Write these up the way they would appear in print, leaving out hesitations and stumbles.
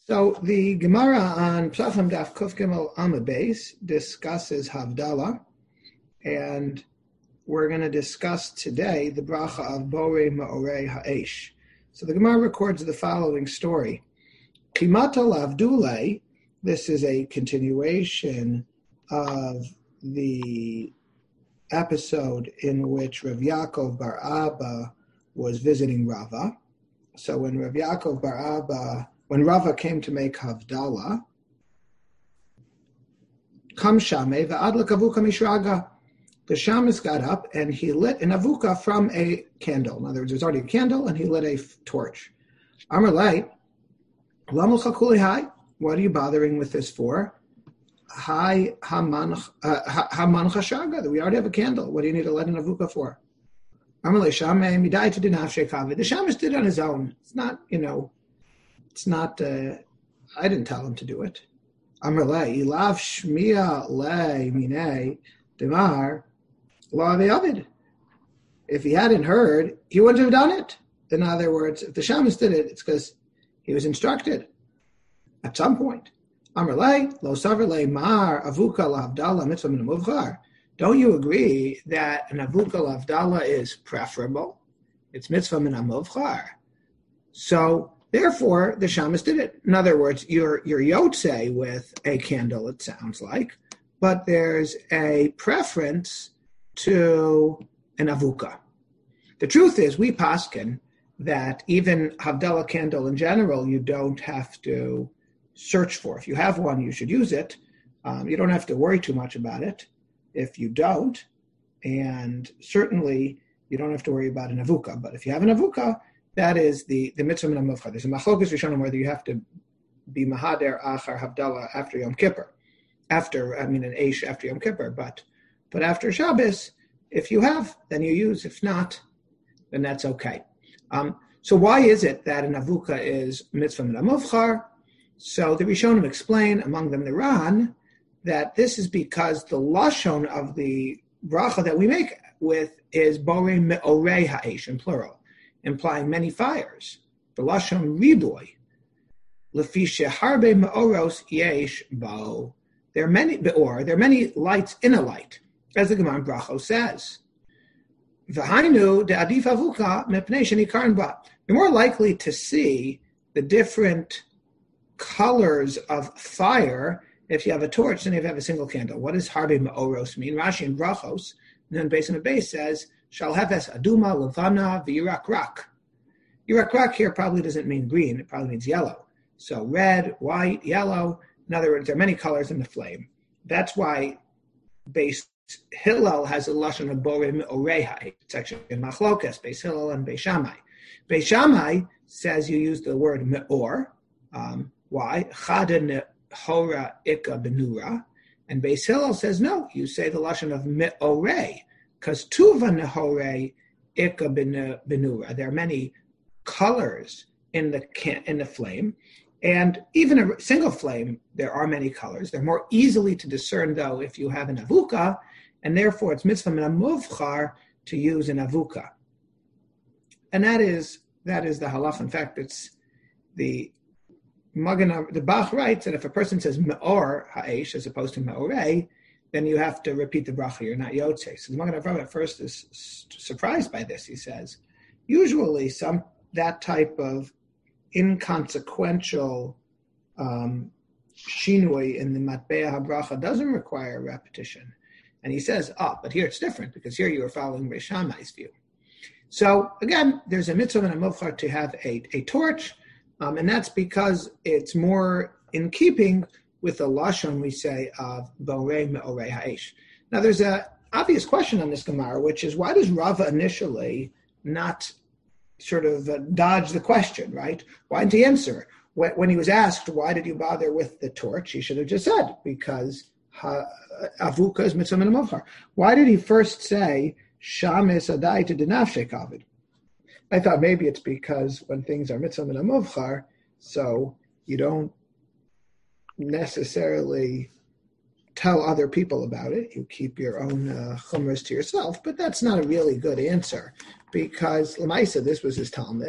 So the Gemara on Psachim Daf Kuf Gimel Amud Beis discusses Havdalah, and we're going to discuss today the bracha of Borei Me'orei Ha'esh. So the Gemara records the following story. Kimata Lavdule, this is a continuation of the episode in which Rav Yaakov Bar Abba was visiting Rava. So when Rava came to make Havdalah, Kam Shameh v'ad l'kavuka mishraga. The shamus got up and he lit an avuka from a candle. In other words, there's already a candle and he lit a torch. Amar Lai, Lamul chakuli hai. What are you bothering with this for? Hai haman chashaga. We already have a candle. What do you need to light an avuka for? Amar Lai Shameh midai to dinaf shekavid. The shamus did it on his own. It's not, I didn't tell him to do it. Amar Lai, ilav shmiya le minei demar la ve'avid. If he hadn't heard, he wouldn't have done it. In other words, if the shamus did it, it's because he was instructed at some point. Amar Lai, lo savar le mar avuka lavdala mitzvah min muvchar. Don't you agree that an avuka lavdala is preferable? It's mitzvah min muvchar. So therefore, the shamus did it. In other words, you're yotzei with a candle, it sounds like, but there's a preference to an avuka. The truth is, we paskin that even Havdalah candle in general, you don't have to search for. If you have one, you should use it. You don't have to worry too much about it if you don't. And certainly, you don't have to worry about an avuka. But if you have an avuka, that is the mitzvah min hamuvchar. There's a machlokas rishonim whether you have to be mahader achar Havdalah after Yom Kippur. An Eish after Yom Kippur, but after Shabbos, if you have, then you use. If not, then that's okay. So why is it that an avuka is mitzvah min hamuvchar? So the Rishonim explain, among them the Ran, that this is because the lashon of the bracha that we make with is borei me'orei ha'esh in plural, implying many fires. The lashon riboy, lefi sheharbe me'oros yesh bo. There are many lights in a light, as the Gemara Brachos says. V'hainu de'adif avuka mepnei shenikaren ba. You're more likely to see the different colors of fire if you have a torch than if you have a single candle. What does harbe me'oros mean? Rashi in Brachos, and then base on the base says, shal hefes aduma levana v'yirak rak. Yirak rak here probably doesn't mean green, it probably means yellow. So red, white, yellow. In other words, there are many colors in the flame. That's why Beis Hillel has a lashon of borei me'orei ha'esh. It's actually in Machlokas, Beis Hillel and Beis Shammai. Beis Shammai says you use the word me'or. Why? Chada nehora ika benura. And Beis Hillel says no, you say the lashon of me'orei, because tuva nehore ika benura. There are many colors in the flame. And even a single flame, there are many colors. They're more easily to discern, though, if you have an avuka, and therefore it's mitzvah min hamuvchar to use an avuka. And that is the halach. In fact, it's the Bach writes that if a person says me'or ha'esh as opposed to me'orei, then you have to repeat the bracha. You're not yotzei. So the Magen Avraham at first is surprised by this. He says, usually that type of inconsequential shinui in the matbea habracha doesn't require repetition. And he says, but here it's different because here you are following Beis Shammai's view. So again, there's a mitzvah and a muvchar to have a torch, and that's because it's more in keeping with the lashon we say of borei me'orei ha'esh. Now there's an obvious question on this Gemara, which is why does Rava initially not sort of dodge the question, right? Why didn't he answer? When he was asked, why did you bother with the torch? He should have just said, because avuka is mitzvah min hamuvchar. Why did he first say, shamis adai to dinaf shekavid? I thought maybe it's because when things are mitzvah min hamuvchar, so you don't necessarily tell other people about it. You keep your own chumras to yourself, but that's not a really good answer because Lamaisa, this was his Talmud,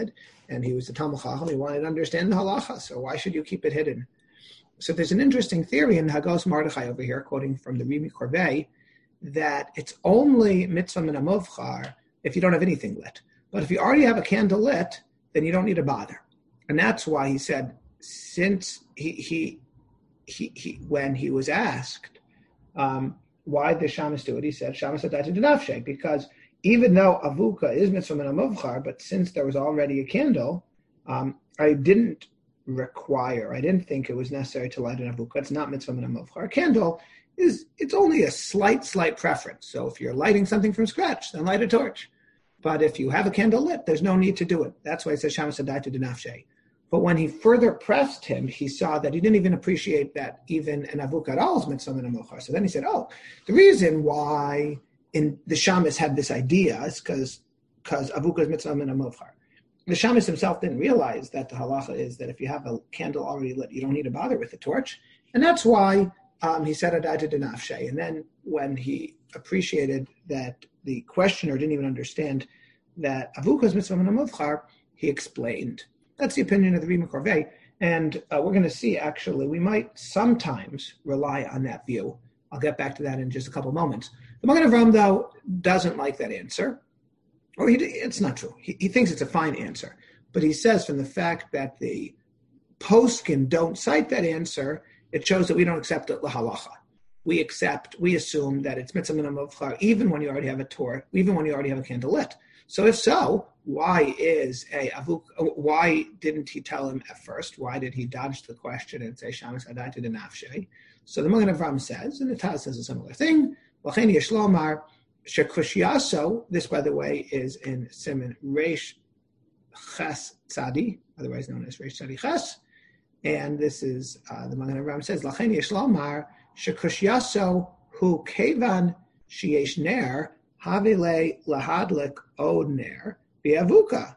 and he was a Talmud Chacham. He wanted to understand the halacha, so why should you keep it hidden? So there's an interesting theory in Hagos Mordechai over here, quoting from the Rimi Corvée, that it's only mitzvah min hamuvchar if you don't have anything lit. But if you already have a candle lit, then you don't need to bother. And that's why he said, since he when he was asked why did Shamas do it, he said, Shamas adayta denafshe, because even though avuka is mitzvah min hamuvchar, but since there was already a candle, I didn't think it was necessary to light an avuka. It's not mitzvah min hamuvchar. A candle it's only a slight preference. So if you're lighting something from scratch, then light a torch. But if you have a candle lit, there's no need to do it. That's why it says Shamas adayta denafshe. But when he further pressed him, he saw that he didn't even appreciate that even an avuk at all is mitzvah min hamuvchar. So then he said, the reason why in the Shamas had this idea is because avuk is mitzvah min hamuvchar. The Shamas himself didn't realize that the halacha is that if you have a candle already lit, you don't need to bother with the torch. And that's why he said adayta denafshe. And then when he appreciated that the questioner didn't even understand that avuk is mitzvah min hamuvchar, he explained. That's the opinion of the Rimi Corvée. And we're going to see, actually, we might sometimes rely on that view. I'll get back to that in just a couple moments. The Magen Avraham, though, doesn't like that answer. Or it's not true. He thinks it's a fine answer. But he says from the fact that the poskim don't cite that answer, it shows that we don't accept it lahalacha. We assume that it's mitzvah min hamuvchar even when you already have a torch, even when you already have a candle lit. So if so, why didn't he tell him at first? Why did he dodge the question and say Shamas adayta denafshe? So the Magen Avraham says, and the Taz says a similar thing. L'chein yesh lomar shekushiyaso. This, by the way, is in Siman Reish Ches Tzadi, otherwise known as Reish Tzadi Ches. And this is the Magen Avraham says, L'chein yesh lomar shekushiyaso hu kevan sheyesh ner havile lahadlik od ner bi'avuka.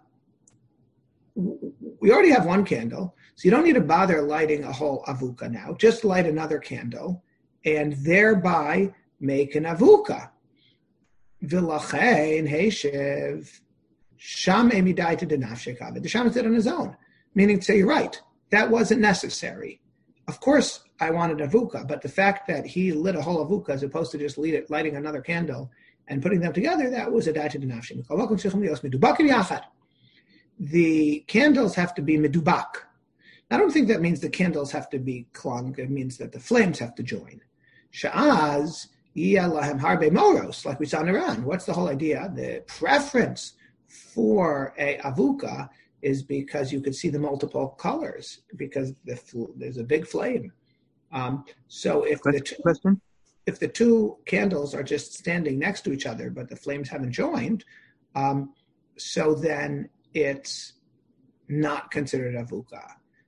We already have one candle, so you don't need to bother lighting a whole avuka now. Just light another candle and thereby make an avuka. V'lachein heishev sham emidayta denafshe kavod. The Shamas did on his own, meaning to say, you're right, that wasn't necessary. Of course, I wanted avuka, but the fact that he lit a whole avuka as opposed to just lighting another candle and putting them together, that was a adayta denafshe. The candles have to be medubak. I don't think that means the candles have to be klung. It means that the flames have to join. Sha'az yalahem harbe moros, like we saw in Iran. What's the whole idea? The preference for a avuka is because you could see the multiple colors, because there's a big flame. So if the two candles are just standing next to each other, but the flames haven't joined, so then it's not considered avuka.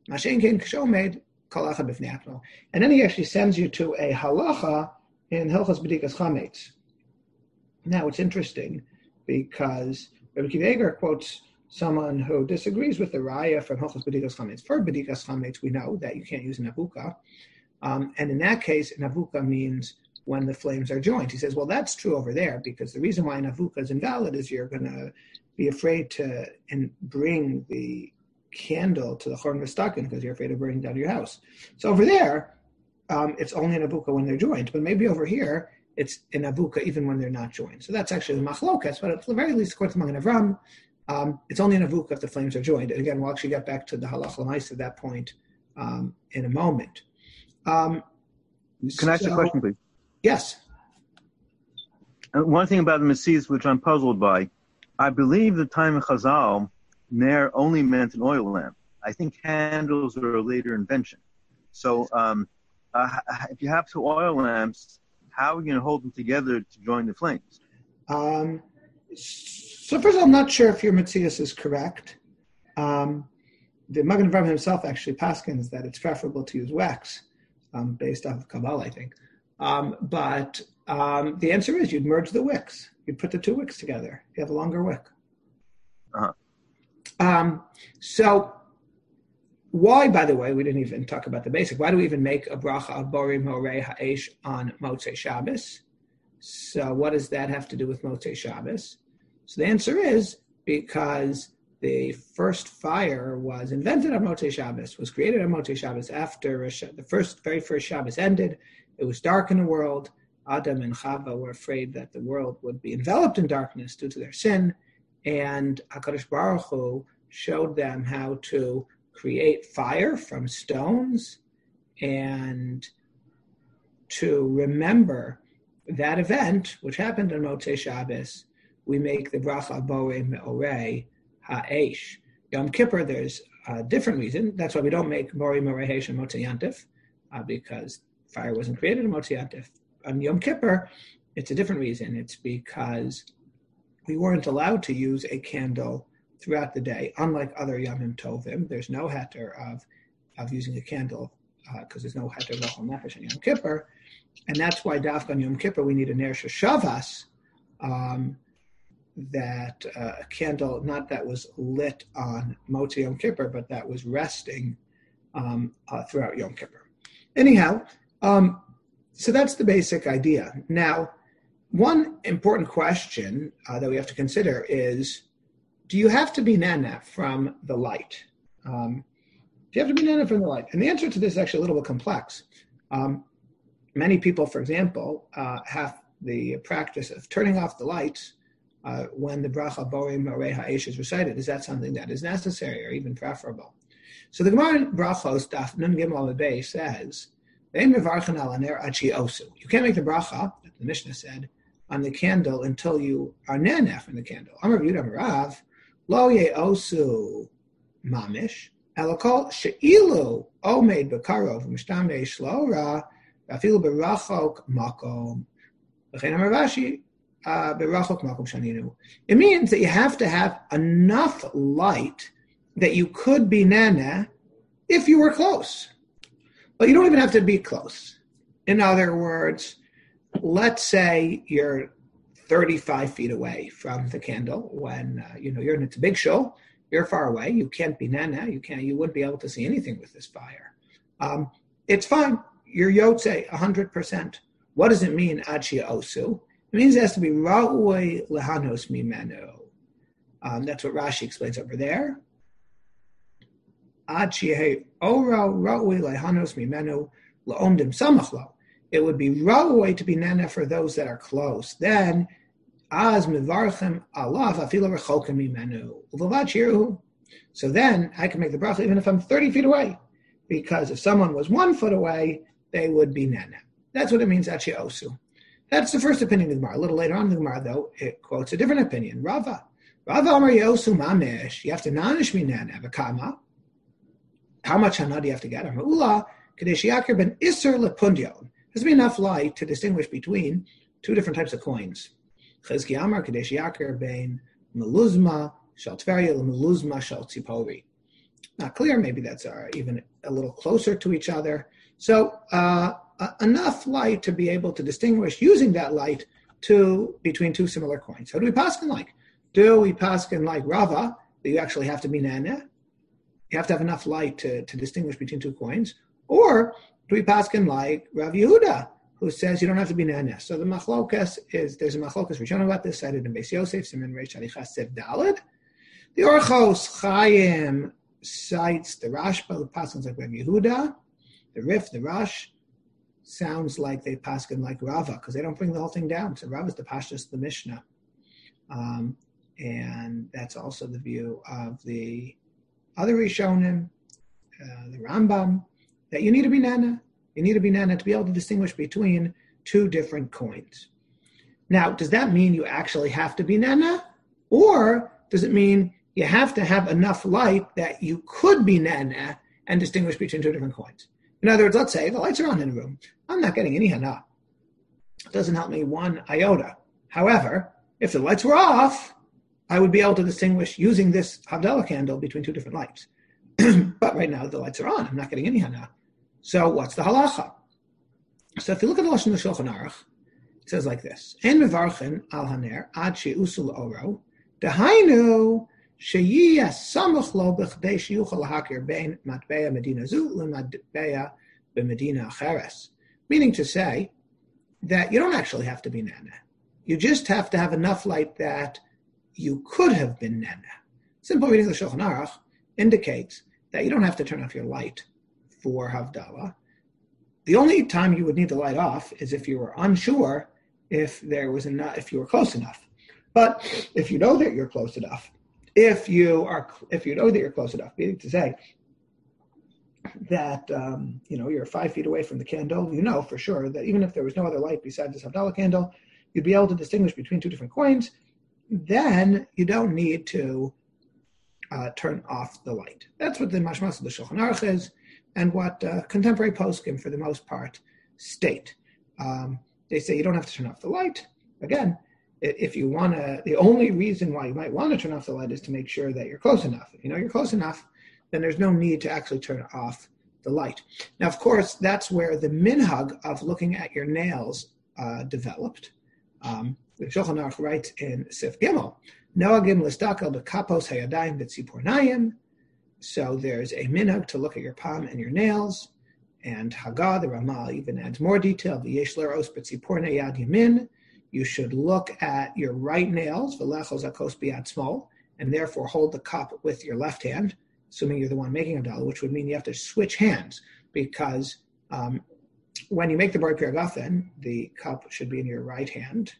And then he actually sends you to a halacha in Hilchos B'dikas Chametz. Now it's interesting because Rabbi Akiva Eiger quotes someone who disagrees with the raya from Hilchos B'dikas Chametz. For B'dikas Chametz, we know that you can't use an avuka. And in that case, an avuka means when the flames are joined. He says, well, that's true over there, because the reason why an avuka is invalid is you're going to be afraid to bring the candle to the Chorn V'Stakin because you're afraid of burning down your house. So over there, it's only an avuka when they're joined, but maybe over here, it's an avuka even when they're not joined. So that's actually the machlokas, but at the very least, according to Magen Avraham, it's only an avuka if the flames are joined. And again, we'll actually get back to the halach l'mais at that point in a moment. Can I ask a question, please? Yes. One thing about the Messias, which I'm puzzled by, I believe the time of Chazal, Ner only meant an oil lamp. I think candles are a later invention. So if you have two oil lamps, how are you going to hold them together to join the flames? So first of all, I'm not sure if your Metzius is correct. The Magen Avraham himself actually paskins that it's preferable to use wax, based off of Kabbalah, I think. But the answer is you'd merge the wicks. You'd put the two wicks together. You have a longer wick. So why, by the way, we didn't even talk about the basic. Why do we even make a bracha of Borim Horei Ha'esh on Motzei Shabbos? So what does that have to do with Motzei Shabbos? So the answer is because the first fire was invented on Motzei Shabbos, was created on Motzei Shabbos after the very first Shabbos ended. It was dark in the world. Adam and Chava were afraid that the world would be enveloped in darkness due to their sin, and HaKadosh Baruch Hu showed them how to create fire from stones, and to remember that event, which happened on Motzei Shabbos, we make the bracha Borei Me'orei Ha'esh. Yom Kippur, there's a different reason. That's why we don't make Borei Me'orei Ha'esh on Motzei Yantif, because fire wasn't created on Motzei Yantif. On Yom Kippur, it's a different reason. It's because we weren't allowed to use a candle throughout the day. Unlike other Yomim Tovim, there's no heter of using a candle because there's no heter of Ochel Nefesh on Yom Kippur. And that's why Dafka on Yom Kippur we need a Ner Shavas, that a candle, not that was lit on Motzei Yom Kippur, but that was resting throughout Yom Kippur. Anyhow, so that's the basic idea. Now, one important question that we have to consider is, do you have to be nana from the light? Do you have to be nana from the light? And the answer to this is actually a little bit complex. Many people, for example, have the practice of turning off the lights when the bracha Borei Me'orei Ha'esh is recited. Is that something that is necessary or even preferable? So the Gemara in Brachos, Daf Nun Gimel Amud Beis, says, you can't make the bracha, that the Mishnah said, on the candle until you are nana from the candle. Amar Yehuda Marav, lo ye'osu mamish, elakol she'ilu omed bekarov mishtamei shlora, afilu berachok makom. V'chein Amar Rashi, berachok makom shaninu. It means that you have to have enough light that you could be nana if you were close. But you don't even have to be close. In other words, let's say you're 35 feet away from the candle when you're in a big show. You're far away. You can't be nana. You wouldn't be able to see anything with this fire. It's fine. You're yotze 100%. What does it mean? Achia osu. It means it has to be ra'ui lehanos mimenu. That's what Rashi explains over there. It would be ra'ui to be nana for those that are close. Then, az mivarchem alav afilu rechokem mimenu. So then I can make the bracha even if I'm 30 feet away, because if someone was 1 foot away, they would be nana. That's what it means, achi osu. That's the first opinion of the Gemara. A little later on in the Gemara, though, it quotes a different opinion. Rava Amar Yosu Mamesh. You have to nanish me nana v'kama. How much hana do you have to get? Ula kadesh yakir ben iser lepundion. There's be enough light to distinguish between two different types of coins. Chizki Amar kadesh yakir ben meluzma shel tveria meluzma shel tzipori. Not clear. Maybe that's even a little closer to each other. So enough light to be able to distinguish using that light between two similar coins. How do we paskin like? Do we paskin like Rava, that you actually have to be nana? You have to have enough light to distinguish between two coins. Or do we paskin like Rav Yehuda, who says you don't have to be nana? So the machlokas there's a machlokas Rishonim about this, cited in Beis Yosef, Siman Reish Alichas Sev Daled. The Orchos Chaim cites the Rashba, who paskins like Rav Yehuda. The Rif, the Rosh, sounds like they paskin like Rava, because they don't bring the whole thing down. So Rava is the Pashtus, the Mishnah. And that's also the view of the other Rishonim, the Rambam, that you need to be nana. You need to be nana to be able to distinguish between two different coins. Now, does that mean you actually have to be nana? Or does it mean you have to have enough light that you could be nana and distinguish between two different coins? In other words, let's say the lights are on in a room. I'm not getting any hana. It doesn't help me one iota. However, if the lights were off, I would be able to distinguish using this Havdalah candle between two different lights. But right now the lights are on. I'm not getting any hana. So what's the halacha? So if you look at the Lashon Shulchan Aruch, it says like this: En mevarchen al haner ad she'usul oro dehainu sheyiyah samuch lo b'chdei sheyuchal lahakir bein matbeya medina zu lematbeya b'medina acheres. Meaning to say that you don't actually have to be nana. You just have to have enough light that you could have been nana. Simple reading of the Shulchan Aruch indicates that you don't have to turn off your light for Havdalah. The only time you would need the light off is if you were unsure if you were close enough. But if you know that you're close enough, meaning to say that you're 5 feet away from the candle, you know for sure that even if there was no other light besides this Havdalah candle, you'd be able to distinguish between two different coins. Then you don't need to turn off the light. That's what the mashmas of the Shulchan Aruch is, and what contemporary poskim, for the most part, state. They say you don't have to turn off the light. Again, if you want to, the only reason why you might want to turn off the light is to make sure that you're close enough. If you know you're close enough, then there's no need to actually turn off the light. Now, of course, that's where the minhag of looking at your nails developed. The Shulchan Aruch writes in Sif Gimel, Noagim listakel bekapos hayadayim v'tzipornayim. So there's a minhag to look at your palm and your nails. And Haggah, the Ramah, even adds more detail. V'yesh leros b'tzipornei yad yamin. You should look at your right nails, v'lechos akos b'yad smol, and therefore hold the cup with your left hand, assuming you're the one making a dollar, which would mean you have to switch hands, because when you make the Bor Piragafen, the cup should be in your right hand.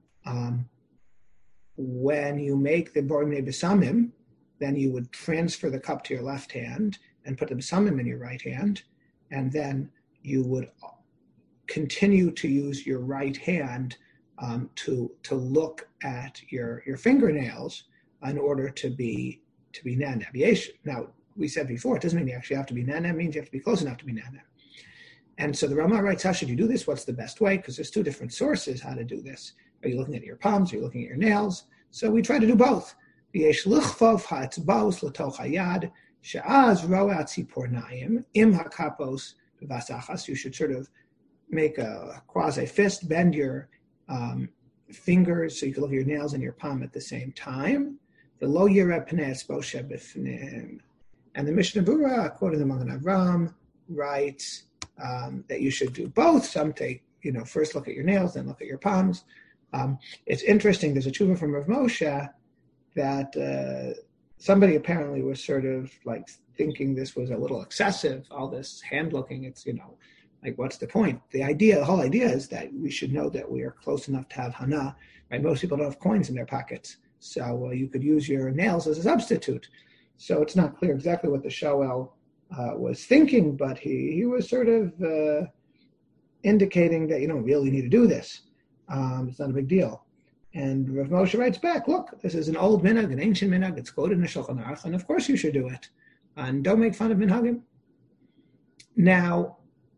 When you make the Bor Besamim, then you would transfer the cup to your left hand and put the Besamim in your right hand, and then you would continue to use your right hand to look at your fingernails in order to be naneh. Now, we said before, it doesn't mean you actually have to be naneh, it means you have to be close enough to be naneh. And so the Ramah writes, how should you do this? What's the best way? Because there's two different sources how to do this. Are you looking at your palms? Are you looking at your nails? So we try to do both. V'yesh lichfov ha'etzbaos l'toch hayad she'az ro'at tzipornayim im hakapos b'vasachas. You should sort of make a quasi-fist, bend your fingers so you can look at your nails and your palm at the same time. The lo yireh pnei etzbo shebifnim. And the Mishnah Berurah, quoting the Magen Avram, writes that you should do both. Some take, first look at your nails, then look at your palms. It's interesting, there's a tshuva from Rav Moshe that somebody apparently was sort of like thinking this was a little excessive, all this hand looking. It's, like, what's the point? The whole idea is that we should know that we are close enough to have hana, right? Most people don't have coins in their pockets, so you could use your nails as a substitute. So it's not clear exactly what the Shoel was thinking, but he was sort of indicating that you don't really need to do this. It's not a big deal. And Rav Moshe writes back, look, this is an old minhag, an ancient minhag. It's quoted in the Shulchan Aruch, and of course you should do it. And don't make fun of minhagim. Now,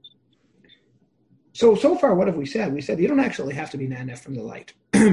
so far what have we said? We said you don't actually have to be naneh from the light.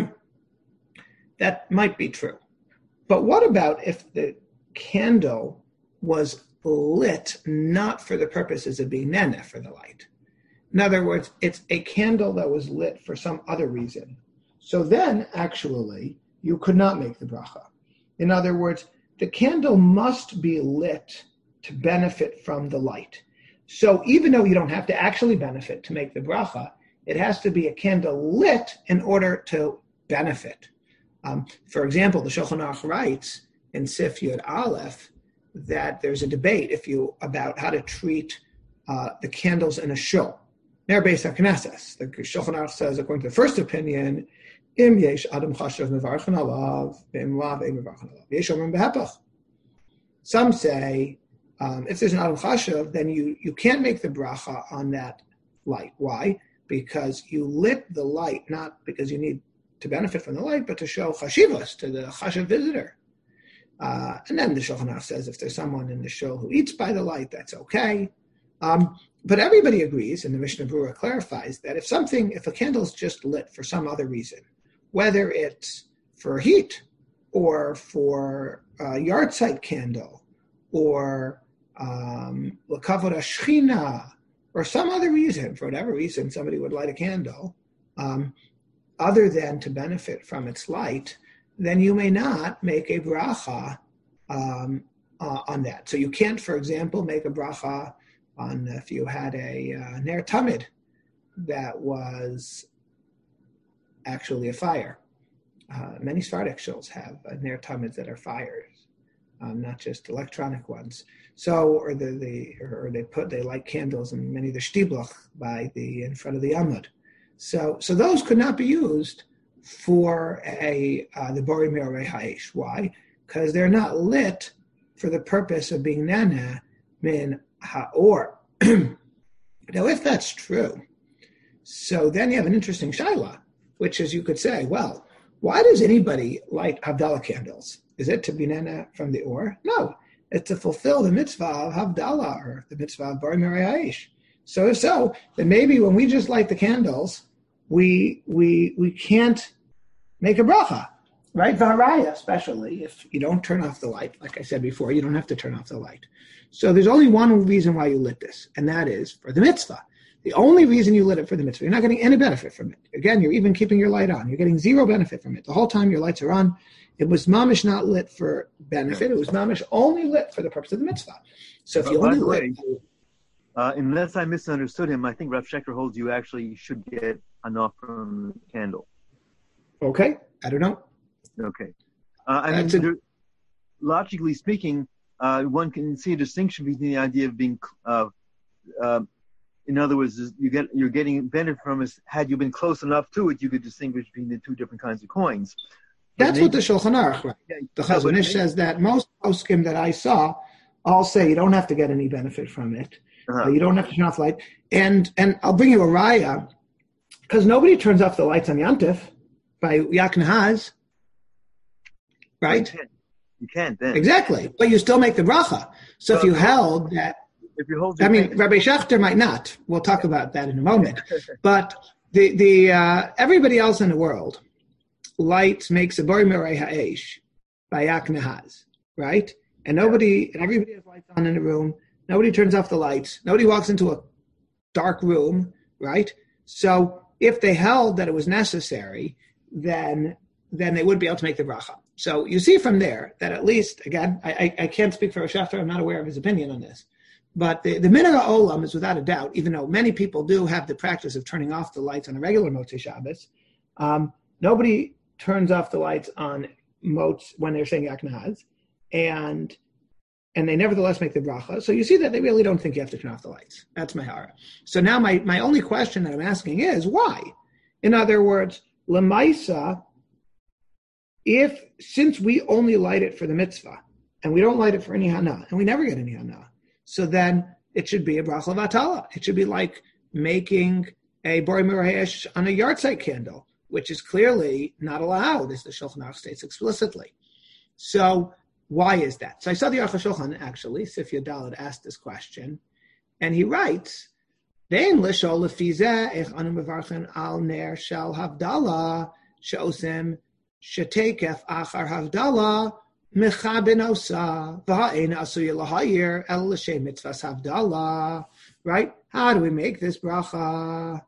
That might be true. But what about if the candle was lit not for the purposes of being naneh for the light? In other words, it's a candle that was lit for some other reason. So then, actually, you could not make the bracha. In other words, the candle must be lit to benefit from the light. So even though you don't have to actually benefit to make the bracha, it has to be a candle lit in order to benefit. For example, the Shulchan Aruch writes in Sif Yud Aleph that there's a debate about how to treat the candles in a shul. Ner Beis HaKnesses. The Shulchan Aruch says, according to the first opinion, Im yesh adam chashav mevarchen alav, im lav ein mevarchen alav. Yesh omrim behepach. Some say, if there's an adam chashav, then you can't make the bracha on that light. Why? Because you lit the light, not because you need to benefit from the light, but to show chashivas to the chashav visitor. And then the Shulchan Aruch says, if there's someone in the shul who eats by the light, that's okay. But everybody agrees, and the Mishnah Berurah clarifies, that if a candle is just lit for some other reason, whether it's for heat or for a yard site candle or l'kavod hashchina or some other reason, for whatever reason somebody would light a candle, other than to benefit from its light, then you may not make a bracha on that. So you can't, for example, make a bracha on if you had a ner tamid that was actually a fire. Many Sephardic shuls have ner tamids that are fires. not just electronic ones. So, or they light candles in many of the shtiblach in front of the amud. So those could not be used for the bori me'orei ha'esh. Why? Because they're not lit for the purpose of being nana min ha'or. Now, if that's true, so then you have an interesting shaila, which is you could say, well, why does anybody light Havdalah candles? Is it to be nana from the or? No, it's to fulfill the mitzvah of Havdalah, or the mitzvah of bori me'orei ha'esh. So if so, then maybe when we just light the candles, we can't make a bracha, right? V'haraya, especially if you don't turn off the light. Like I said before, you don't have to turn off the light. So there's only one reason why you lit this, and that is for the mitzvah. The only reason you lit it for the mitzvah, you're not getting any benefit from it. Again, you're even keeping your light on. You're getting zero benefit from it. The whole time your lights are on, it was mamish not lit for benefit. It was mamish only lit for the purpose of the mitzvah. So if you only lit... unless I misunderstood him, I think Rav Sheker holds you actually should get enough from the candle. Okay, I don't know. Okay. Logically speaking, one can see a distinction between the idea of being, in other words, you're getting benefit from it. Had you been close enough to it, you could distinguish between the two different kinds of coins. That's what the Shulchan Aruch, right? The Chazon Ish says that most poskim that I saw all say you don't have to get any benefit from it. You don't have to turn off the light. And I'll bring you a raya, because nobody turns off the lights on Yantif by Yak Nahaz, right? You can't then. Exactly. But you still make the bracha. So if you held that, Rabbi Schechter might not. We'll talk about that in a moment. But the everybody else in the world makes a bori me'orei ha'esh by Yak Nahaz, right? And everybody has lights on in the room. Nobody turns off the lights. Nobody walks into a dark room, right? So if they held that it was necessary, then they would be able to make the bracha. So you see from there that at least, again, I can't speak for Rosh Hashanah, I'm not aware of his opinion on this, but the minhag ha'olam is without a doubt, even though many people do have the practice of turning off the lights on a regular Motzei Shabbos, nobody turns off the lights on Motz when they're saying Yak Nahaz, and they nevertheless make the bracha. So you see that they really don't think you have to turn off the lights. That's my hara. So now my only question that I'm asking is, why? In other words, Lemaisa, since we only light it for the mitzvah, and we don't light it for any hana, and we never get any hana, so then it should be a bracha vatala. It should be like making a bori me'orei ha'esh on a yahrzeit candle, which is clearly not allowed, as the Shulchan Aruch states explicitly. So why is that? So I saw the Aruch HaShulchan, actually, Sifya Daled asked this question, and he writes, Ve'en lishol lefi zeh eich anu mevarchen al ner shel havdalah she'osem shetekef achar havdalah mechaben osa v'ha'ein asuya lahayir el l'shem mitzvahs havdalah. Right? How do we make this bracha?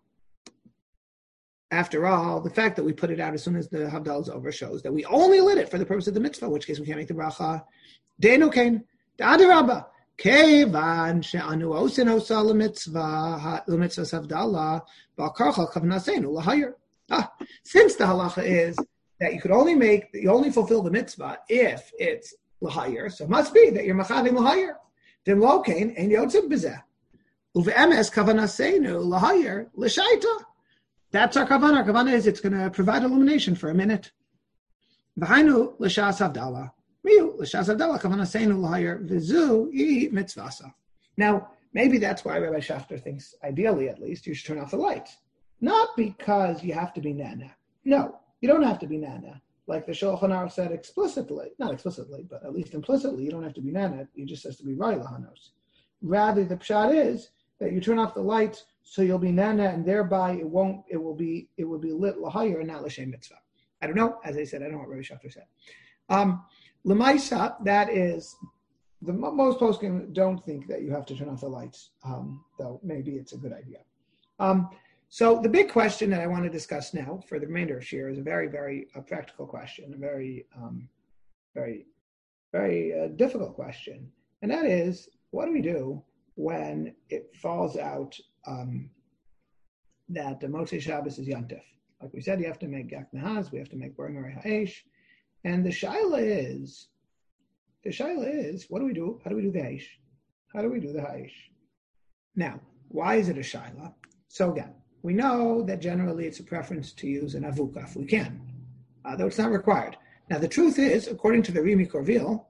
After all, the fact that we put it out as soon as the Havdalah is over shows that we only lit it for the purpose of the mitzvah, in which case we can't make the bracha. Deinu kain, da'adirabba, kevan she'anu osin osa l'mitzvah Havdalah, ba'karcha kavnaseinu l'hayir. Since the halacha is that you only fulfill the mitzvah if it's l'hayir, so it must be that you're machavim l'hayir. Dim lo kain, ein yotzim b'zeh. Uve'emes kavnaseinu l'hayir l'shaita. That's our kavanah. Our kavanah is it's going to provide illumination for a minute. V'hainu l'shas havdalah. Miu l'shas havdalah kavanah seinu l'hayir v'zu yi mitzvasa. Now, maybe that's why Rabbi Schechter thinks, ideally at least, you should turn off the lights. Not because you have to be nana. No, you don't have to be nana. Like the Shulchan Aruch said explicitly, not explicitly, but at least implicitly, you don't have to be nana. You just has to be roi lahanos. Rather, the pshat is that you turn off the lights so you'll be nana, and thereby it will be lit l'hayir and not l'shem mitzvah. I don't know. As I said, I don't know what Rabbi Schechter said. L'maisa, that is, most poskim don't think that you have to turn off the lights, though maybe it's a good idea. So the big question that I want to discuss now for the remainder of Shir is a very, very practical question, a very, very, very difficult question, and that is, what do we do when it falls out that the Motzei Shabbos is Yantif? Like we said, you have to make Yak Nahaz, we have to make bori me'orei ha'esh, and the shaila is, the shaila is, what do we do? How do we do the haish? How do we do the haish? Now, why is it a shaila? So again, we know that generally it's a preference to use an avuka if we can, though it's not required. Now, the truth is, according to the Rimi Korvil,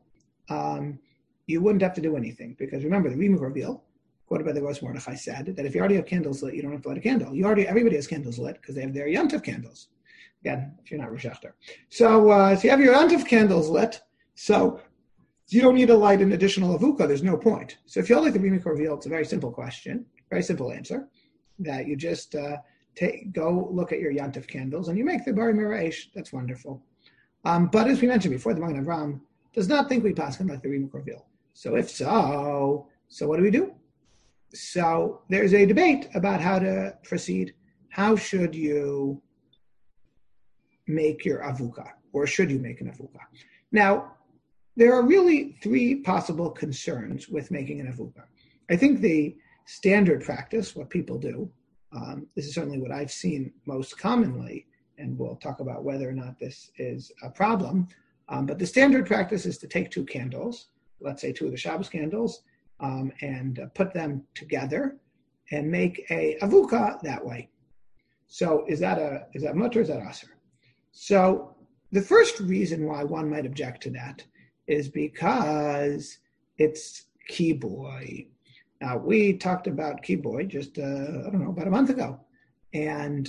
you wouldn't have to do anything, because remember, the Rimi Korvil, quoted by the Rosh Mordechai, said that if you already have candles lit, you don't have to light a candle. Everybody has candles lit because they have their Yontif candles. Again, if you're not Rosh Hashanah. So you have your Yontif candles lit, so you don't need to light an additional avuka. There's no point. So if you all like the Rimi Korvil, it's a very simple question, very simple answer, that you just go look at your Yontif candles and you make the Bari Mira'ish. That's wonderful. But as we mentioned before, the Magen Avraham does not think we pass him like the Rimi Korvil. So if so what do we do? So there's a debate about how to proceed. How should you make your avuka, or should you make an avuka? Now, there are really three possible concerns with making an avuka. I think the standard practice, what people do, this is certainly what I've seen most commonly, and we'll talk about whether or not this is a problem, but the standard practice is to take two candles, let's say two of the Shabbos candles, and put them together and make a avuka that way. So is that mutter or is that aser? So the first reason why one might object to that is because it's kiboy. Now, we talked about kiboy just, about a month ago. And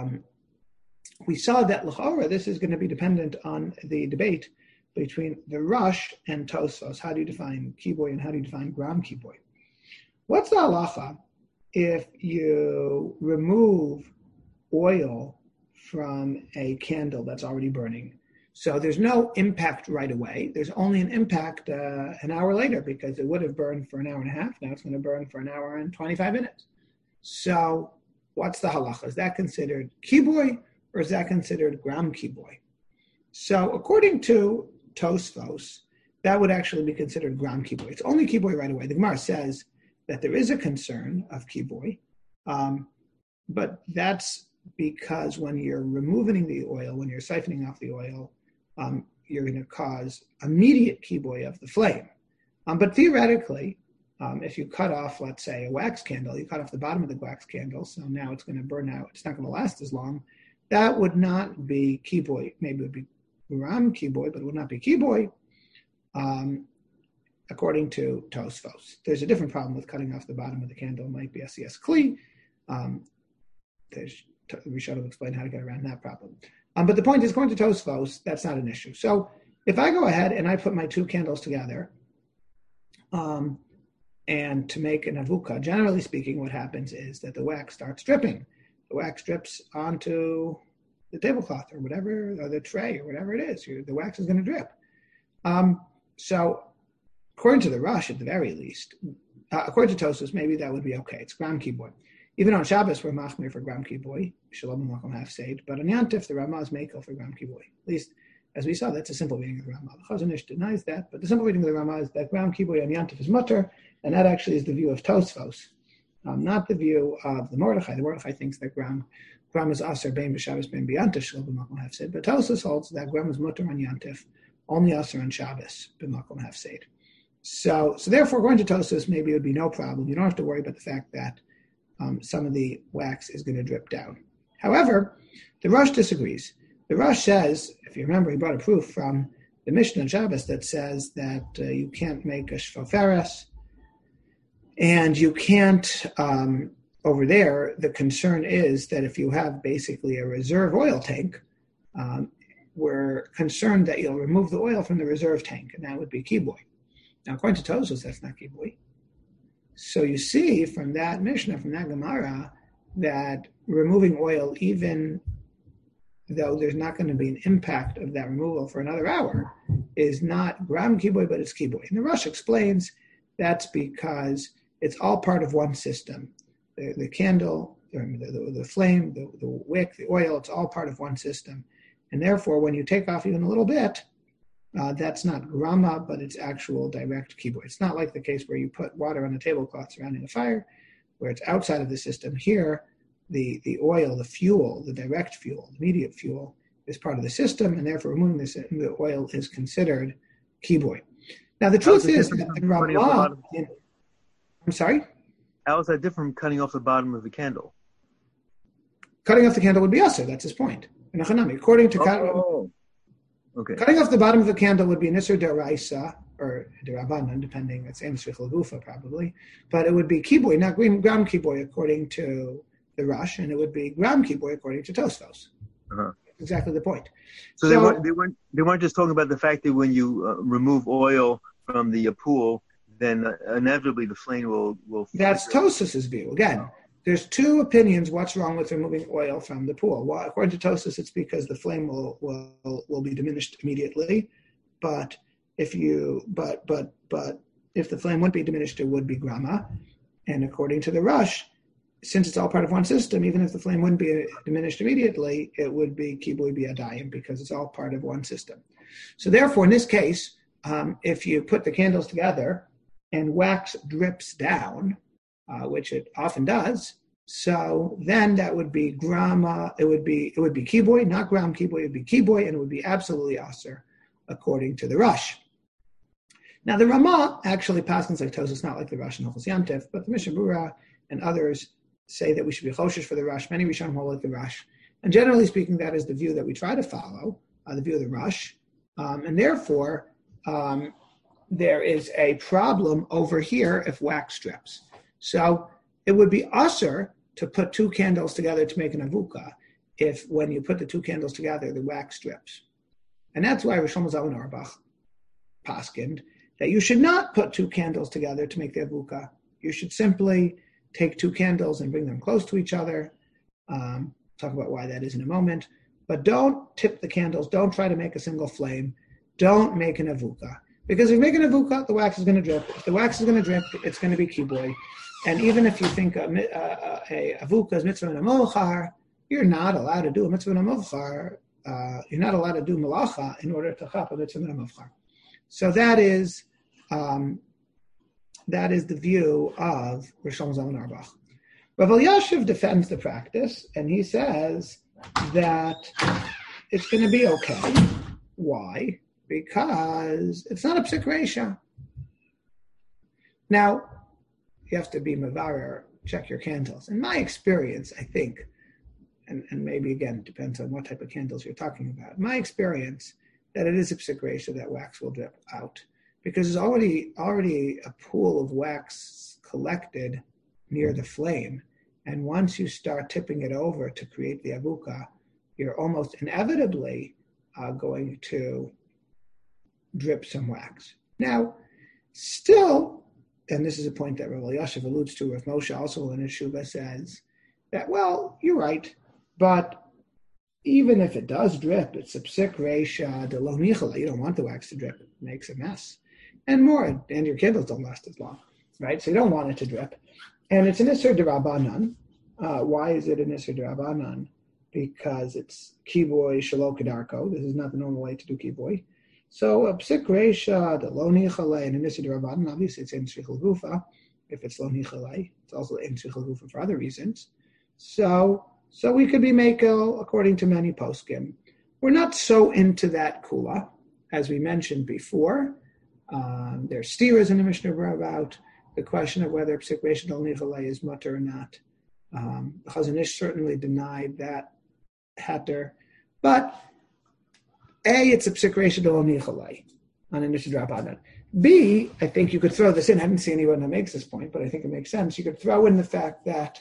we saw that l'chora, this is going to be dependent on the debate between the Rush and Tosfos. How do you define kiboy and how do you define gram kiboy? What's the halacha if you remove oil from a candle that's already burning? So there's no impact right away. There's only an impact an hour later, because it would have burned for an hour and a half. Now it's going to burn for an hour and 25 minutes. So what's the halacha? Is that considered kiboy or is that considered gram kiboy? So according to Tosfos, that would actually be considered gram kiboy. It's only kiboy right away. The Gemara says that there is a concern of kiboy, but that's because when you're removing the oil, when you're siphoning off the oil, you're going to cause immediate kiboy of the flame. But theoretically, if you cut off, let's say, a wax candle, you cut off the bottom of the wax candle, so now it's going to burn out, it's not going to last as long, that would not be kiboy. Maybe it would be gram kiboy, but it would not be kiboy, according to Tosfos. There's a different problem with cutting off the bottom of the candle. It might be SES Kli. We should have explained how to get around that problem. But the point is, according to Tosfos, that's not an issue. So if I go ahead and I put my two candles together, and to make an avuka, generally speaking, what happens is that the wax starts dripping. The wax drips onto the tablecloth or whatever, or the tray or whatever it is. The wax is going to drip. So according to the Rush, at the very least, according to Tosfos, maybe that would be okay. It's gram kiboy. Even on Shabbos, we're machmir for gram kiboy, shalom and half said. But on Yantif, the Ramah is mekel for gram kiboy. At least, as we saw, that's a simple reading of the Ramah. The Chazon Ish denies that, but the simple reading of the Ramah is that gram kiboy on Yantif is mutter, and that actually is the view of Tosfos, not the view of the Mordechai. The Mordechai thinks that gram is aser bein b'Shabbos bein b'Yantif, shalom and half said. But Tosfos holds that gram is mutter on Yantif, only aser on Shabbos b'makom half said. So therefore, going to Tosfos, maybe it would be no problem. You don't have to worry about the fact that some of the wax is going to drip down. However, the Rush disagrees. The Rush says, if you remember, he brought a proof from the Mishnah on Shabbos that says that you can't make a shvoferes, and you can't, over there, the concern is that if you have basically a reserve oil tank, we're concerned that you'll remove the oil from the reserve tank, and that would be kiboy. Now, according to Tosfos, that's not kiboy. So you see from that Mishnah, from that Gemara, that removing oil, even though there's not going to be an impact of that removal for another hour, is not gram kiboy, but it's kiboy. And the Rush explains that's because it's all part of one system. The candle, the flame, the wick, the oil, it's all part of one system. And therefore, when you take off even a little bit, that's not grama, but it's actual direct kiboy. It's not like the case where you put water on a tablecloth surrounding a fire, where it's outside of the system. Here, the oil, the fuel, the direct fuel, the immediate fuel, is part of the system, and therefore removing the oil is considered kiboy. Now, the How is truth it is different that from the cutting off the Ramah, bottom? I'm sorry? How is that different from cutting off the bottom of the candle? Cutting off the candle would be usher. That's his point. In Hanami, according to Okay. cutting off the bottom of the candle would be an Isser Deraisa, or Derabanan, depending, that's Amos Gufa probably, but it would be Kiboy, not Gram Kiboy, according to the Rush, and it would be Gram Kiboy, according to Tosfos. Uh-huh. Exactly the point. So they weren't just talking about the fact that when you remove oil from the pool, then inevitably the flame will. That's Tosfos' view. Again, there's two opinions. What's wrong with removing oil from the pool? Well, according to Tosfos, it's because the flame will be diminished immediately. But if the flame wouldn't be diminished, it would be grama. And according to the Rush, since it's all part of one system, even if the flame wouldn't be diminished immediately, it would be kibui biadayim because it's all part of one system. So therefore, in this case, if you put the candles together and wax drips down, which it often does, so then that would be grama. It would be kibui, not gram kibui. It would be kibui, and it would be absolutely aser, according to the Rush. Now the Ramah actually passes like Tosfos, not like the Rush and Hilchos Yom, but the Mishnah Berurah and others say that we should be choshesh for the Rush. Many Rishonim hold like the Rush. And generally speaking, that is the view that we try to follow, the view of the Rush. And therefore, there is a problem over here if wax drips. So it would be usher to put two candles together to make an avuka if when you put the two candles together, the wax drips. And that's why Rosh Zalman Auerbach paskined that you should not put two candles together to make the avuka. You should simply take two candles and bring them close to each other. Talk about why that is in a moment. But don't tip the candles. Don't try to make a single flame. Don't make an avuka. Because if you make an avuka, the wax is going to drip. If the wax is going to drip, it's going to be kibui. And even if you think a avuka is mitzvah and a mochar, you're not allowed to do a mitzvah and a mochar. You're not allowed to do malacha in order to chap a mitzvah and a mochar. So that is the view of Rosh Zalman Auerbach. Rav Elyashiv defends the practice, and he says that it's going to be okay. Why? Because it's not a psik reisha. Now, you have to be mavarer, check your candles. In my experience, I think, and maybe again, it depends on what type of candles you're talking about. My experience, that it is a psik reisha that wax will drip out. Because there's already a pool of wax collected near the flame. And once you start tipping it over to create the avuka, you're almost inevitably going to drip some wax. Now, still, and this is a point that Rav Elyashiv alludes to, Rav Moshe also in his Shuvah says that, well, you're right, but even if it does drip, it's a psik reisha de lo nichala. You don't want the wax to drip. It makes a mess. And your candles don't last as long, right? So you don't want it to drip. And it's an Isser D'Rabbanan. Why is it an Isser D'Rabbanan? Because it's Kiboy Shelo Kedarko. This is not the normal way to do Kiboy. So a Psik Reisha, the Lo Nichalei, and an Isser D'Rabbanan, obviously it's in Shrichel Gufa. If it's Lo Nichalei, it's also in Shrichel Gufa for other reasons. So we could be Mekel according to many poskim. We're not so into that Kula, as we mentioned before. There's steers in the Mishnah about the question of whether Psik Reisha Lo Nichalei is mutter or not. The Chazon Ish certainly denied that heter, but A, it's a Psik Reisha Lo Nichalei on an Isser D'Rabbanan. B, I think you could throw this in. I haven't seen anyone that makes this point, but I think it makes sense. You could throw in the fact that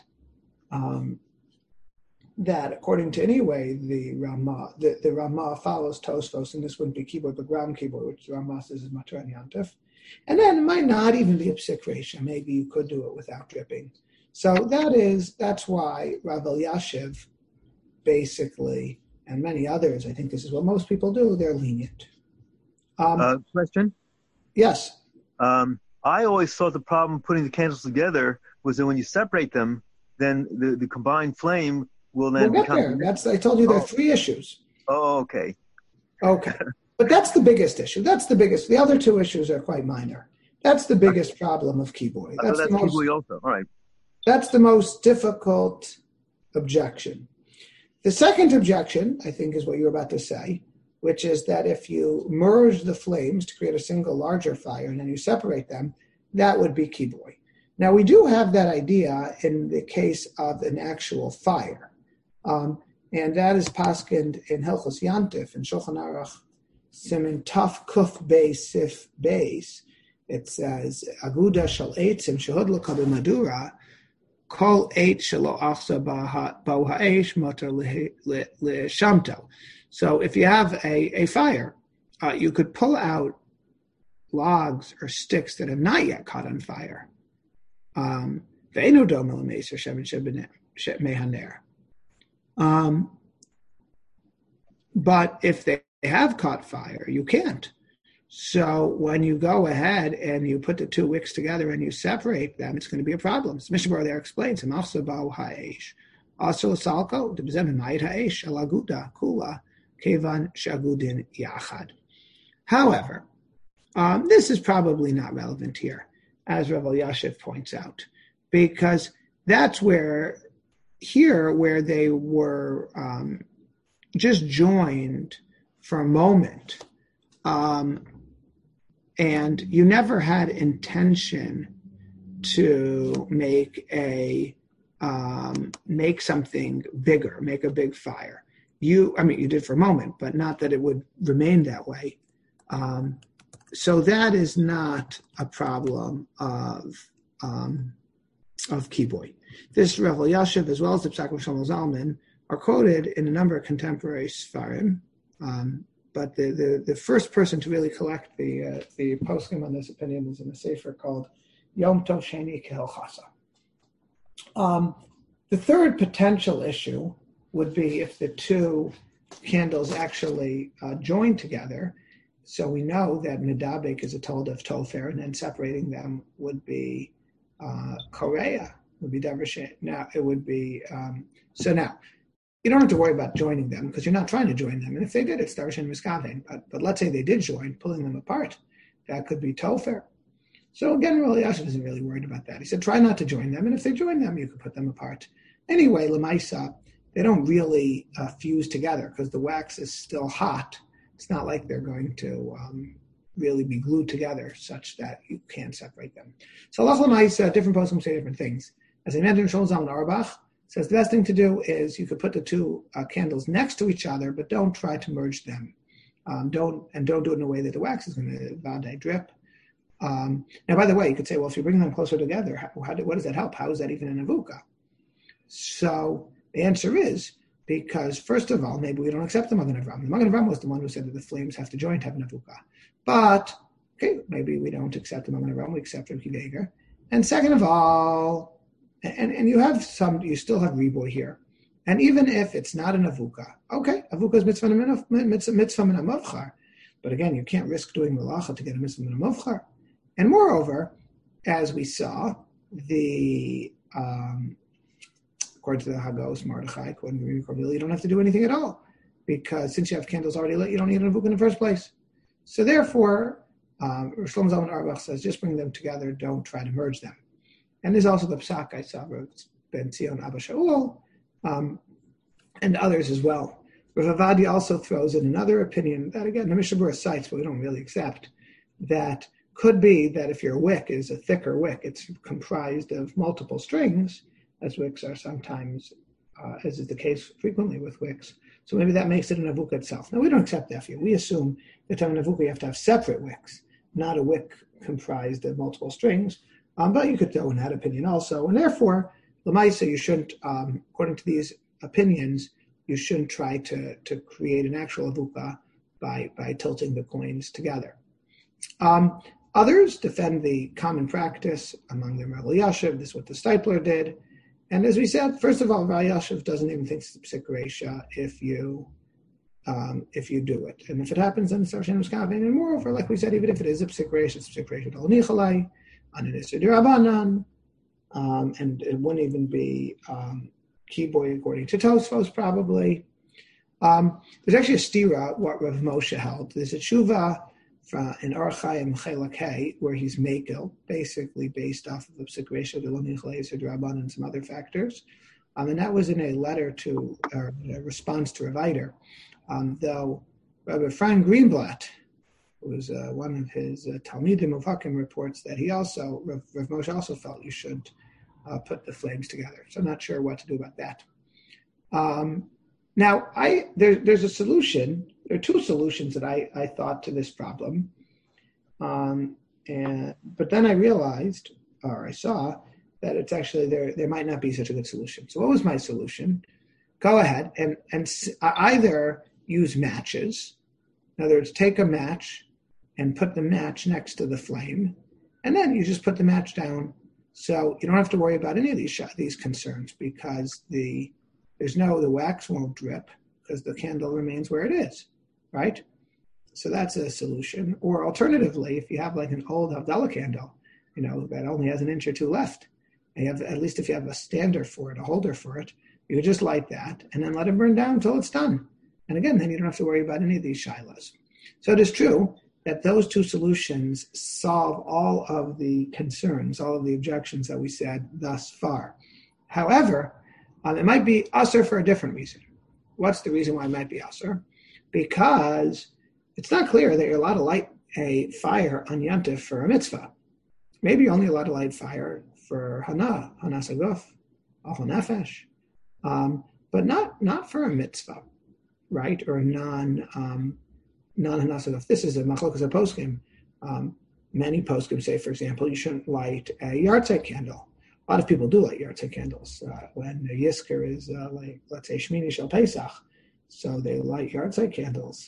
that according to anyway, the Ramah follows Tosfos, and this wouldn't be keyboard, but ground keyboard, which Ramah says is Matur and Yantif. And then it might not even be a Psik Reisha. Maybe you could do it without dripping. So that's why Rav Elyashiv basically, and many others, I think this is what most people do, they're lenient. Question? Yes. I always thought the problem putting the candles together was that when you separate them, then the combined flame will then become... I told you there are three issues. Oh, okay. Okay. But that's the biggest issue. The other two issues are quite minor. That's the biggest problem of Kiboy. That's Kiboy also. All right. That's the most difficult objection. The second objection, I think, is what you're about to say, which is that if you merge the flames to create a single larger fire and then you separate them, that would be kiboy. Now, we do have that idea in the case of an actual fire, and that is paskined in Hilchos Yantif, in Shulchan Aruch, Siman Taf Kuf Beis Sif Beis. It says, Aguda shal eitzim shehudlaka b'madura, kol eitz shelo achza ba'u ha'esh motor l'shamto. So if you have a fire, you could pull out logs or sticks that are not yet caught on fire. But if they have caught fire, you can't. So when you go ahead and you put the two wicks together and you separate them, it's going to be a problem. So Mishnah Berurah there explains, however, this is probably not relevant here, as Rav Elyashiv points out, because that's where they were just joined for a moment, and you never had intention to make something bigger, make a big fire. You did for a moment, but not that it would remain that way. So that is not a problem of kiboy. This Rav Elyashiv, as well as the Psak of Shlomo Zalman, are quoted in a number of contemporary Sfarim. But the first person to really collect the poskim on this opinion is in a sefer called Yom Tov Sheni Kehilchasa. The third potential issue would be if the two candles actually join together. So we know that medabek is a told of tofer, and then separating them would be korea, would be davar. Now it would be so now. You don't have to worry about joining them because you're not trying to join them. And if they did, it's darshan miskaven. But let's say they did join, pulling them apart, that could be tofer. So again, Rav Elyashiv isn't really worried about that. He said, try not to join them. And if they join them, you could put them apart. Anyway, lemaisa, they don't really fuse together because the wax is still hot. It's not like they're going to really be glued together such that you can't separate them. So Allah lemaisa, different poskim say different things. As I mentioned, Shlomo Zalman Auerbach says the best thing to do is you could put the two candles next to each other, but don't try to merge them. Don't do it in a way that the wax is going to vade drip. Now, by the way, you could say, well, if you bring them closer together, what does that help? How is that even an avuka? So the answer is because, first of all, maybe we don't accept the Magen Avraham. The Magen Avraham was the one who said that the flames have to join to have an avuka. But, okay, maybe we don't accept the Magen Avraham, we accept Rabbi Akiva. And second of all, and you still have riboy here. And even if it's not an avuka, okay, avuka is mitzvah min hamavchar. But again, you can't risk doing malacha to get a mitzvah min hamavchar. And moreover, as we saw, according to the Hagos, Mordechai, according to Rabbi Korvil, you don't have to do anything at all. Because since you have candles already lit, you don't need an avuka in the first place. So therefore, Shlomo Zalman Auerbach says, just bring them together, don't try to merge them. And there's also the psak I saw, Ben Zion Abba Shaul, and others as well. Rav Avadi also throws in another opinion that, again, the Mishnah Berurah cites, but we don't really accept, that could be that if your wick is a thicker wick, it's comprised of multiple strings, as wicks are sometimes, as is the case frequently with wicks. So maybe that makes it an avuka itself. Now, we don't accept that view. We assume that to have an avuka, you have to have separate wicks, not a wick comprised of multiple strings. But you could throw in that opinion also. And therefore, Lamaisa, you shouldn't, according to these opinions, you shouldn't try to create an actual avuka by tilting the coins together. Others defend the common practice, among them Rav Elyashiv. This is what the Steipler did. And as we said, first of all, Rav Elyashiv doesn't even think it's a psik reisha if you do it. And if it happens, then it's darshan miskaven. And moreover, like we said, even if it is a psik reisha, it's a psik reisha d'ol nichalai, and it wouldn't even be kiboy according to Tosfos probably. There's actually a stira what Rav Moshe held. There's a tshuva in Orach Chaim Chelak Hey where he's mekel, basically based off of the psik reisha d'ol nichalai d'Rabbanan and some other factors. And that was in a letter to, or a response to a writer. Though Rabbi Frank Greenblatt, who was one of his Talmidim of Hakim, reports that Rav Moshe also felt you should put the flames together. So I'm not sure what to do about that. Now, there's a solution. There are two solutions that I thought to this problem. But then I realized, or I saw, that it's actually there might not be such a good solution. So what was my solution? Go ahead and either use matches. In other words, take a match and put the match next to the flame, and then you just put the match down. So you don't have to worry about any of these concerns, because the wax won't drip because the candle remains where it is, right? So that's a solution. Or alternatively, if you have like an old Havdalah candle, that only has an inch or two left, and at least if you have a stander for it, a holder for it, you would just light that and then let it burn down until it's done. And again, then you don't have to worry about any of these shilas. So it is true that those two solutions solve all of the concerns, all of the objections that we said thus far. However, it might be asur for a different reason. What's the reason why it might be asur? Because it's not clear that you're allowed to light a fire on Yantif for a mitzvah. Maybe you're only allowed to light fire for Hana Saguf, Achol Nefesh, but not for a mitzvah, right? Or non-Hana Saguf. This is a machlokas of poskim. Many poskim say, for example, you shouldn't light a yahrzeit candle. A lot of people do light yahrzeit candles when the Yizkor is like, let's say, Shmini Shel Pesach. So they light yahrzeit candles.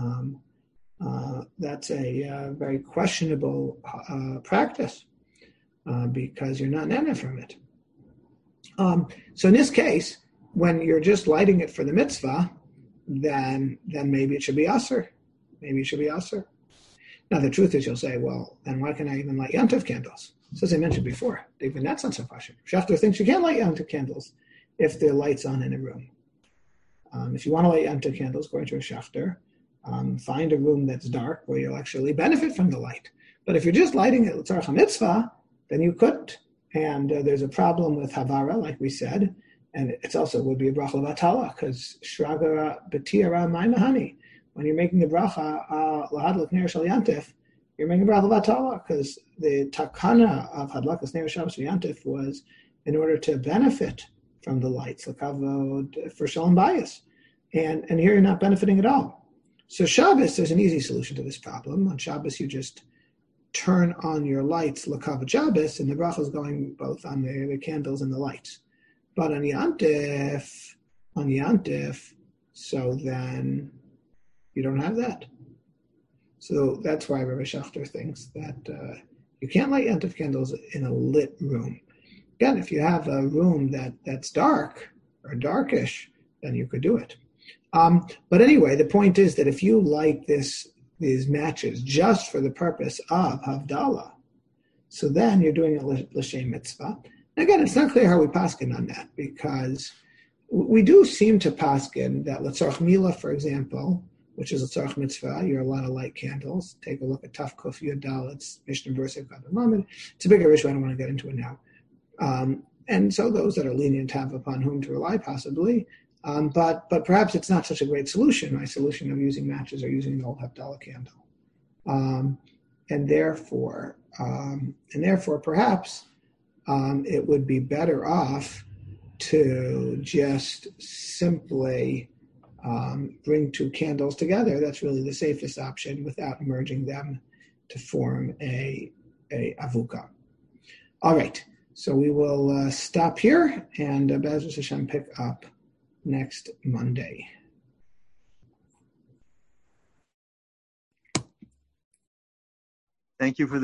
That's a very questionable practice because you're not nana from it. So in this case, when you're just lighting it for the mitzvah, then maybe it should be asur. Maybe it should be asur. Now the truth is, you'll say, well, then why can I even light Yantif candles? So as I mentioned before, even that's not so question. Shafter thinks you can't light Yantif candles if the light's on in a room. If you want to light Yantif candles, according to a Shafter, find a room that's dark where you'll actually benefit from the light. But if you're just lighting it l'tzarech mitzvah, then you couldn't. And there's a problem with havara, like we said, and it also would be a bracha l'vatala, because shragara b'tiara ma'imahani. When you're making the bracha lahadlik ner shel yantif, you're making a bracha l'vatala, because the takana of hadlakas ner shabbos v'yantif was in order to benefit from the lights, l'kavod for shalom bayis. And here you're not benefiting at all. So Shabbos, there's an easy solution to this problem. On Shabbos, you just turn on your lights, l'kavod Shabbos, and the bracha is going both on the candles and the lights. But on Yantif, so then you don't have that. So that's why Rabbi Schachter thinks that you can't light Yantif candles in a lit room. Again, if you have a room that's dark or darkish, then you could do it. But anyway, the point is that if you light these matches just for the purpose of Havdalah, so then you're doing it l'shem mitzvah. And again, it's not clear how we paskin on that, because we do seem to paskin that l'tzarech milah, for example, which is l'tzarech mitzvah, you're allowed to light candles. Take a look at Taf Kuf Yud Dal, it's Mishnah Berurah Gad Lamed. It's a bigger issue, I don't want to get into it now. And so those that are lenient have upon whom to rely, possibly. But perhaps it's not such a great solution. My solution of using matches or using an old Havdalah candle, and therefore perhaps it would be better off to just simply bring two candles together. That's really the safest option without merging them to form a avuka. All right, so we will stop here and Be'ezus Hashem pick up next Monday. Thank you for